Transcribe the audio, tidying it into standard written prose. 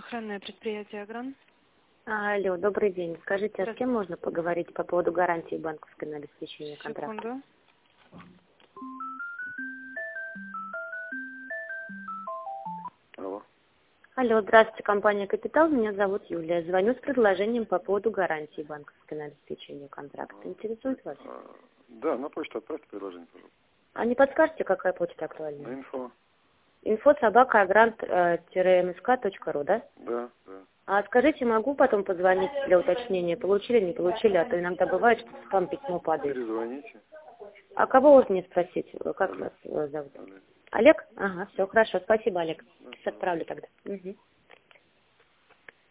Охранное предприятие «Агран». Алло, добрый день. Скажите, а с кем можно поговорить по поводу гарантии банковской на обеспечение контракта? Секунду. Алло. Алло, здравствуйте, компания «Капитал». Меня зовут Юлия. Звоню с предложением по поводу гарантии банковской на обеспечение контракта. Интересует вас? Да, на почту отправьте предложение, пожалуйста. А не подскажете, какая почта актуальна? На инфо. info@agrant-msk.ru, да? Да, да. А скажите, могу потом позвонить для уточнения, получили, не получили, а то иногда бывает, что в спам письмо падает. Перезвоните. А кого вот мне спросить? Как вас зовут? Олег. Олег? Ага, все, хорошо. Спасибо, Олег. Да, Сейчас отправлю тогда. Угу.